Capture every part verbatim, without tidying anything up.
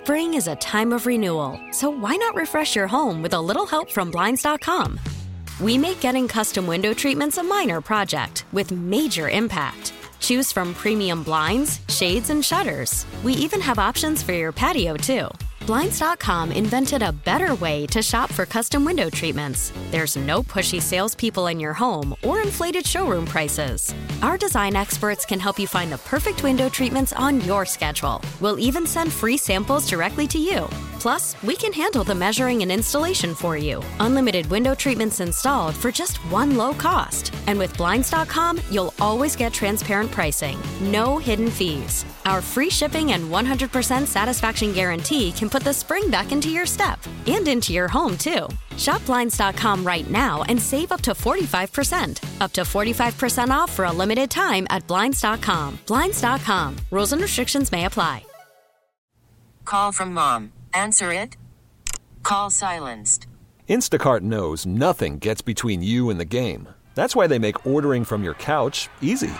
Spring is a time of renewal, so why not refresh your home with a little help from Blinds dot com? We make getting custom window treatments a minor project with major impact. Choose from premium blinds, shades, and shutters. We even have options for your patio, too. Blinds dot com invented a better way to shop for custom window treatments. There's no pushy salespeople in your home or inflated showroom prices. Our design experts can help you find the perfect window treatments on your schedule. We'll even send free samples directly to you. Plus, we can handle the measuring and installation for you. Unlimited window treatments installed for just one low cost. And with Blinds dot com, you'll always get transparent pricing. No hidden fees. Our free shipping and one hundred percent satisfaction guarantee can put the spring back into your step and into your home, too. Shop Blinds dot com right now and save up to forty-five percent. Up to forty-five percent off for a limited time at Blinds dot com. Blinds dot com. Rules and restrictions may apply. Call from mom. Answer it. Call silenced. Instacart knows nothing gets between you and the game. That's why they make ordering from your couch easy.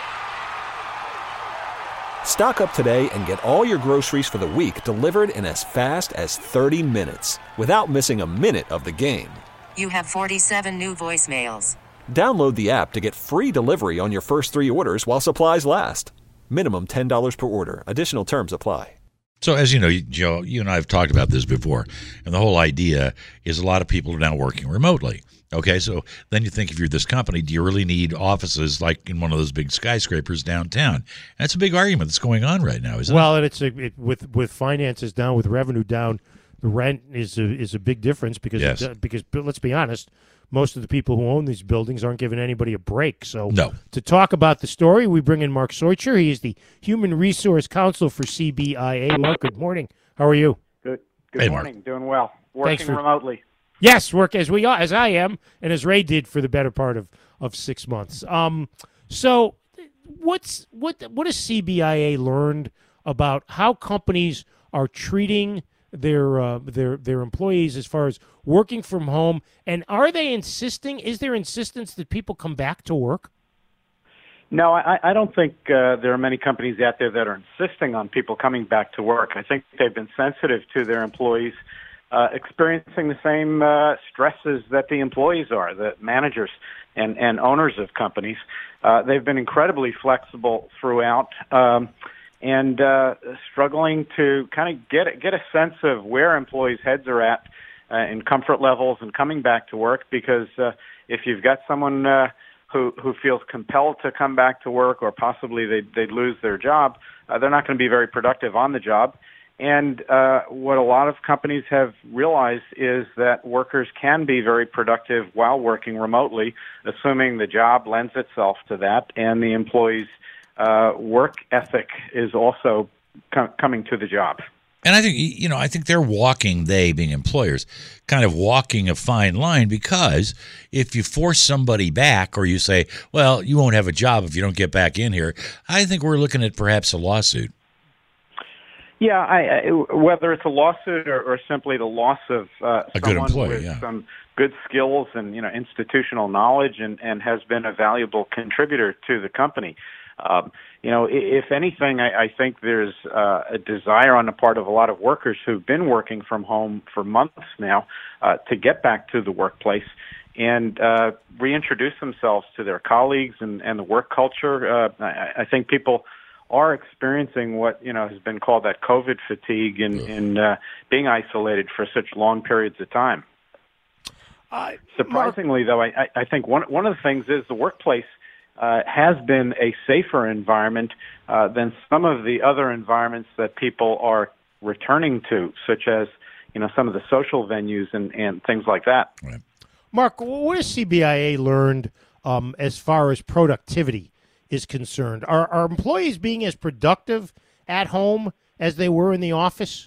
Stock up today and get all your groceries for the week delivered in as fast as thirty minutes without missing a minute of the game. You have forty-seven new voicemails. Download the app to get free delivery on your first three orders while supplies last. Minimum ten dollars per order. Additional terms apply. So as you know, Joe, you and I have talked about this before, and the whole idea is a lot of people are now working remotely. Okay, so then you think if you're this company, do you really need offices like in one of those big skyscrapers downtown? And that's a big argument that's going on right now, isn't well, it? Well, and it's a, it, with with finances down, with revenue down, the rent is a, is a big difference because Yes. it, because but let's be honest, most of the people who own these buildings aren't giving anybody a break. So No. to talk about the story, we bring in Mark Soicher. He is the Human Resource Counsel for C B I A. Mark, good morning. How are you? Good. Good Hey, Mark. morning. Doing well. Working Thanks for- remotely. Yes, work as we are, as I am, and as Ray did for the better part of, of six months. Um, so, what's what what has C B I A learned about how companies are treating their uh, their their employees as far as working from home, and are they insisting? Is there insistence that people come back to work? No, I, I don't think uh, there are many companies out there that are insisting on people coming back to work. I think they've been sensitive to their employees uh, experiencing the same uh, stresses that the employees are, the managers and, and owners of companies. Uh, they've been incredibly flexible throughout um, and uh, struggling to kind of get get a sense of where employees' heads are at uh, in comfort levels and coming back to work. Because uh, if you've got someone uh, who who feels compelled to come back to work, or possibly they'd, they'd lose their job, uh, they're not going to be very productive on the job. And uh, what a lot of companies have realized is that workers can be very productive while working remotely, assuming the job lends itself to that, and the employee's uh, work ethic is also com- coming to the job. And I think, you know, I think they're walking, they being employers, kind of walking a fine line, because if you force somebody back, or you say, well, you won't have a job if you don't get back in here, I think we're looking at perhaps a lawsuit. Yeah, I, I, whether it's a lawsuit or, or simply the loss of uh, A good someone employee, with yeah. some good skills and, you know, institutional knowledge, and, and has been a valuable contributor to the company. Um, you know, if anything, I, I think there's uh, a desire on the part of a lot of workers who've been working from home for months now uh, to get back to the workplace and uh, reintroduce themselves to their colleagues and, and the work culture. Uh, I, I think people are experiencing what, you know, has been called that COVID fatigue and, and uh, being isolated for such long periods of time. Uh, Surprisingly, though, I, I think one one of the things is the workplace uh, has been a safer environment uh, than some of the other environments that people are returning to, such as, you know, some of the social venues and, and things like that. Right. Mark, what has C B I A learned um, as far as productivity is concerned? Are, are employees being as productive at home as they were in the office?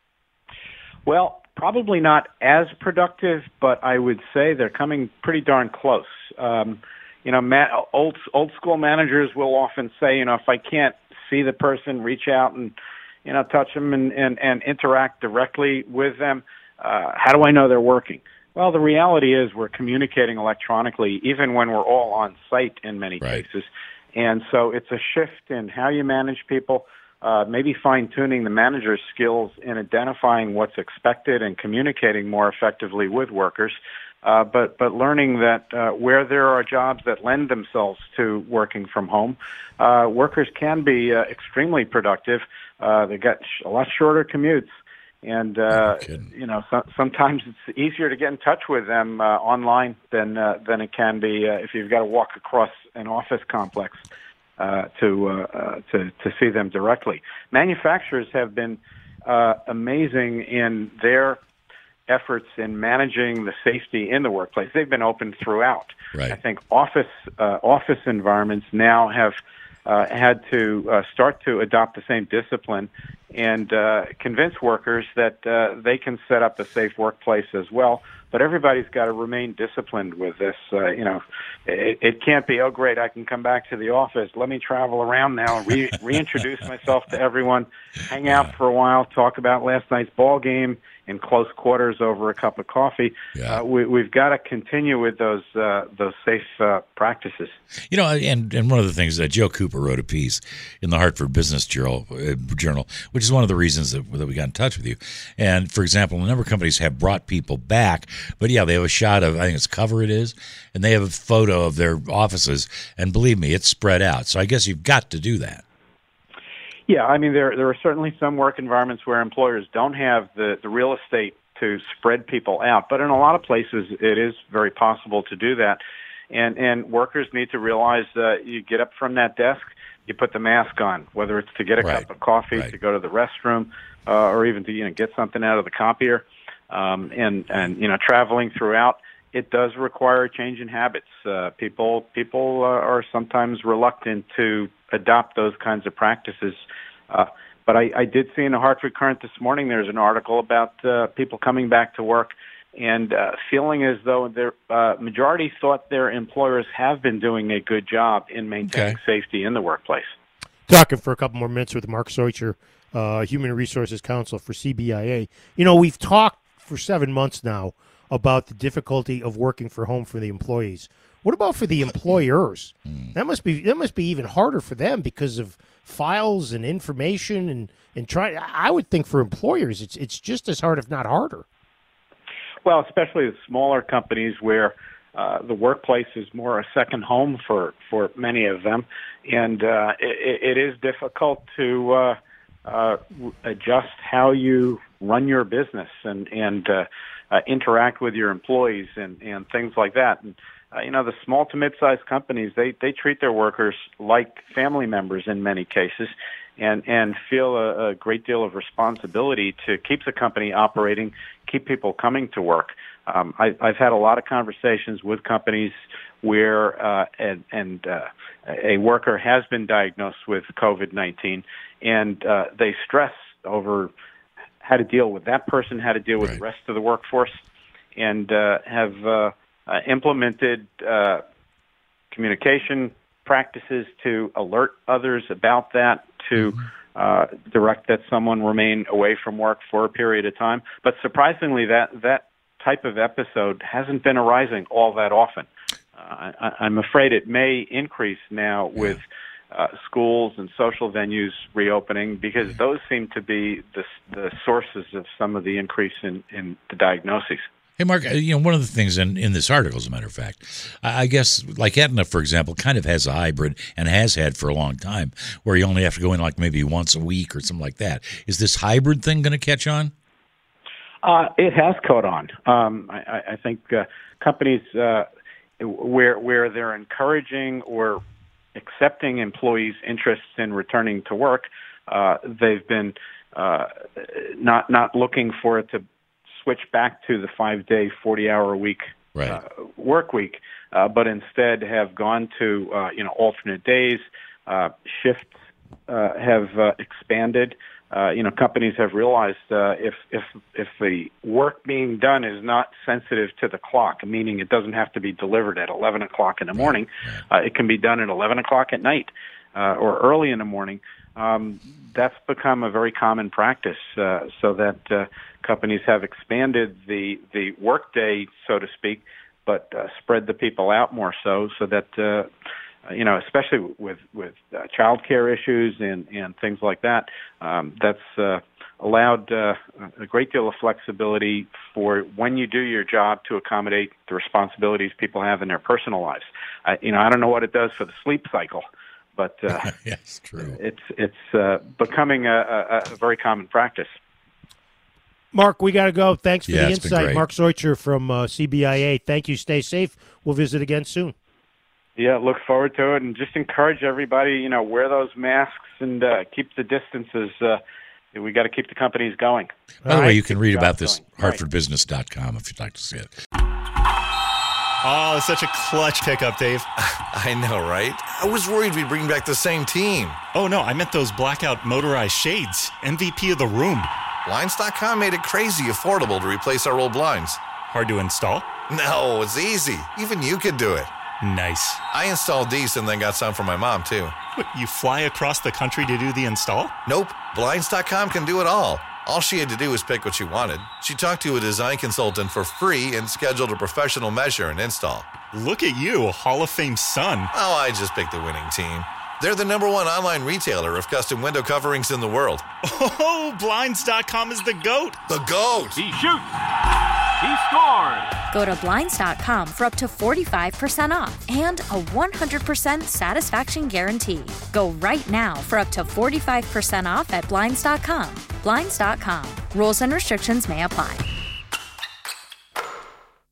Well, probably not as productive, but I would say they're coming pretty darn close. Um, you know, ma- old old school managers will often say, you know, if I can't see the person, reach out and, you know, touch them and, and, and interact directly with them, uh, how do I know they're working? Well, the reality is we're communicating electronically, even when we're all on site in many Right. cases. And so it's a shift in how you manage people, uh, maybe fine-tuning the manager's skills in identifying what's expected and communicating more effectively with workers, uh, but, but learning that uh, where there are jobs that lend themselves to working from home, uh, workers can be uh, extremely productive. Uh, they got sh- a lot shorter commutes. And, uh, you know, so, sometimes it's easier to get in touch with them uh, online than uh, than it can be uh, if you've got to walk across an office complex uh, to, uh, uh, to to see them directly. Manufacturers have been uh, amazing in their efforts in managing the safety in the workplace. They've been open throughout. Right. I think office uh, office environments now have uh, had to uh, start to adopt the same discipline and uh, convince workers that uh, they can set up a safe workplace as well. But everybody's got to remain disciplined with this. Uh, you know, it, it can't be, oh, great, I can come back to the office. Let me travel around now and re- reintroduce myself to everyone, hang out for a while, talk about last night's ball game in close quarters over a cup of coffee. Yeah. Uh, we, we've got to continue with those uh, those safe uh, practices. You know, and, and one of the things that Joe Cooper wrote a piece in the Hartford Business Journal, uh, Journal, which is one of the reasons that, that we got in touch with you. And, for example, a number of companies have brought people back, but, yeah, they have a shot of, I think it's Cover It Is, and they have a photo of their offices, and believe me, it's spread out. So I guess you've got to do that. Yeah, I mean, there there are certainly some work environments where employers don't have the, the real estate to spread people out, but in a lot of places it is very possible to do that. And and workers need to realize that you get up from that desk, you put the mask on, whether it's to get a Right. cup of coffee, Right. to go to the restroom, uh, or even to you know get something out of the copier. Um, and and you know traveling throughout, it does require a change in habits. Uh, people people uh, are sometimes reluctant to adopt those kinds of practices. Uh, but I, I did see in the Hartford Courant this morning there's an article about uh, people coming back to work and uh, feeling as though their uh, majority thought their employers have been doing a good job in maintaining Okay. safety in the workplace. Talking for a couple more minutes with Mark Soicher, uh, Human Resources Counsel for C B I A. You know, we've talked for seven months now about the difficulty of working from home for the employees. What about for the employers? That must be that must be even harder for them because of files and information and and try. I would think for employers, it's it's just as hard, if not harder. Well, especially the smaller companies where uh, the workplace is more a second home for, for many of them, and uh, it, it is difficult to uh, uh, adjust how you run your business and and uh, uh, interact with your employees and, and things like that. And uh, you know, the small to mid-sized companies, they they treat their workers like family members in many cases, and and feel a, a great deal of responsibility to keep the company operating, keep people coming to work. Um, I, I've had a lot of conversations with companies where uh, and, and uh, a worker has been diagnosed with COVID nineteen, and uh, they stress over how to deal with that person, how to deal with Right. the rest of the workforce, and uh, have uh, uh, implemented uh, communication practices to alert others about that, to uh, direct that someone remain away from work for a period of time. But surprisingly, that that type of episode hasn't been arising all that often. Uh, I, I'm afraid it may increase now with uh, schools and social venues reopening, because those seem to be the, the sources of some of the increase in, in the diagnoses. Hey, Mark, you know, one of the things in, in this article, as a matter of fact, I I guess, like Aetna, for example, kind of has a hybrid and has had for a long time, where you only have to go in like maybe once a week or something like that. Is this hybrid thing going to catch on? Uh, it has caught on. Um, I, I think uh, companies uh, where where they're encouraging or accepting employees' interests in returning to work, uh, they've been uh, not not looking for it to switch back to the five-day, forty-hour-a-week Right. uh, work week, uh, but instead have gone to uh, you know alternate days. Uh, shifts uh, have uh, expanded. Uh, you know, companies have realized uh, if if if the work being done is not sensitive to the clock, meaning it doesn't have to be delivered at eleven o'clock in the morning, uh, it can be done at eleven o'clock at night uh, or early in the morning. Um, that's become a very common practice, uh, so that uh, companies have expanded the the workday, so to speak, but uh, spread the people out more so, so that uh, you know, especially with with uh, child care issues and and things like that. Um, that's uh, allowed uh, a great deal of flexibility for when you do your job to accommodate the responsibilities people have in their personal lives. I, you know, I don't know what it does for the sleep cycle, but uh, yes, true. It's it's uh, becoming a, a, a very common practice. Mark, we got to go. Thanks for yeah, the it's been insight. great. Mark Zeutcher from uh, C B I A. Thank you. Stay safe. We'll visit again soon. Yeah, look forward to it, and just encourage everybody, you know, wear those masks and uh, keep the distances. Uh, we got to keep the companies going. By the All way, right. you can read Keep about the this jobs at going. hartford business dot com if you'd like to see it. Oh, such a clutch pickup, Dave. I know, right? I was worried we'd bring back the same team. Oh, no, I meant those blackout motorized shades. M V P of the room. Blinds dot com made it crazy affordable to replace our old blinds. Hard to install? No, it's easy. Even you could do it. Nice. I installed these and then got some for my mom, too. What, you fly across the country to do the install? Nope. Blinds dot com can do it all. All she had to do was pick what she wanted. She talked to a design consultant for free and scheduled a professional measure and install. Look at you, Hall of Fame son. Oh, I just picked the winning team. They're the number one online retailer of custom window coverings in the world. Oh, Blinds dot com is the GOAT. The GOAT! He shoots. He scores. Go to Blinds dot com for up to forty-five percent off and a one hundred percent satisfaction guarantee. Go right now for up to forty-five percent off at Blinds dot com. Blinds dot com. Rules and restrictions may apply.